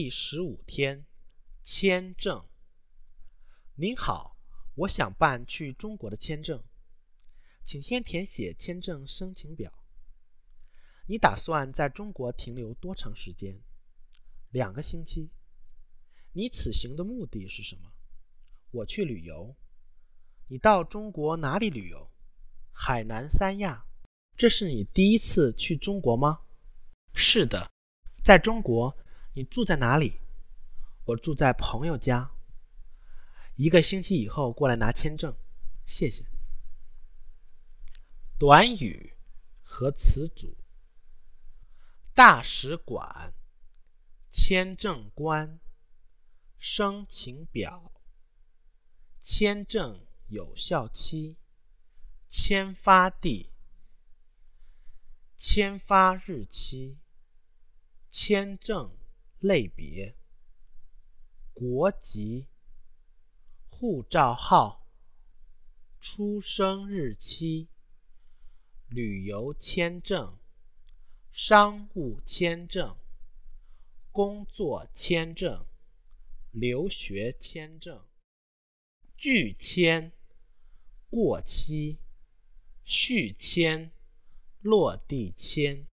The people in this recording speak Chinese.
第15天，签证。您好，我想办去中国的签证，请先填写签证申请表。你打算在中国停留多长时间？2个星期。你此行的目的是什么？我去旅游。你到中国哪里旅游？海南三亚。这是你第一次去中国吗？是的。在中国，你住在哪里？我住在朋友家。1个星期以后过来拿签证，谢谢。短语和词组：大使馆、签证官、申请表、签证有效期、签发地、签发日期、签证类别、国籍、护照号、出生日期、旅游签证、商务签证、工作签证、留学签证、拒签、过期、续签、落地签。